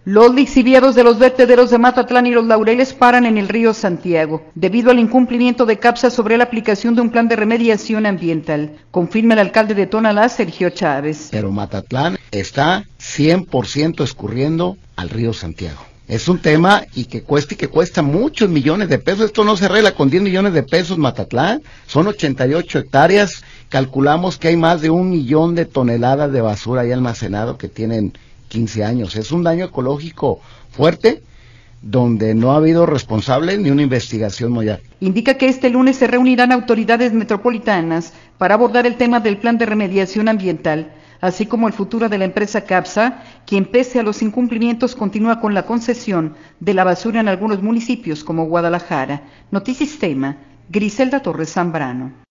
Los lixiviados de los vertederos de Matatlán y Los Laureles paran en el río Santiago, debido al incumplimiento de CAPSA sobre la aplicación de un plan de remediación ambiental, confirma el alcalde de Tonalá, Sergio Chávez. Pero Matatlán está 100% escurriendo al río Santiago. Es un tema y que cuesta muchos millones de pesos. Esto no se arregla con 10 millones de pesos, Matatlán. Son 88 hectáreas. Calculamos que hay más de 1 millón de toneladas de basura ahí almacenado que tienen 15 años. Es un daño ecológico fuerte, donde no ha habido responsables ni una investigación muy amplia. Indica que este lunes se reunirán autoridades metropolitanas para abordar el tema del plan de remediación ambiental, así como el futuro de la empresa CAPSA, quien pese a los incumplimientos continúa con la concesión de la basura en algunos municipios como Guadalajara. Notisistema, Griselda Torres Zambrano.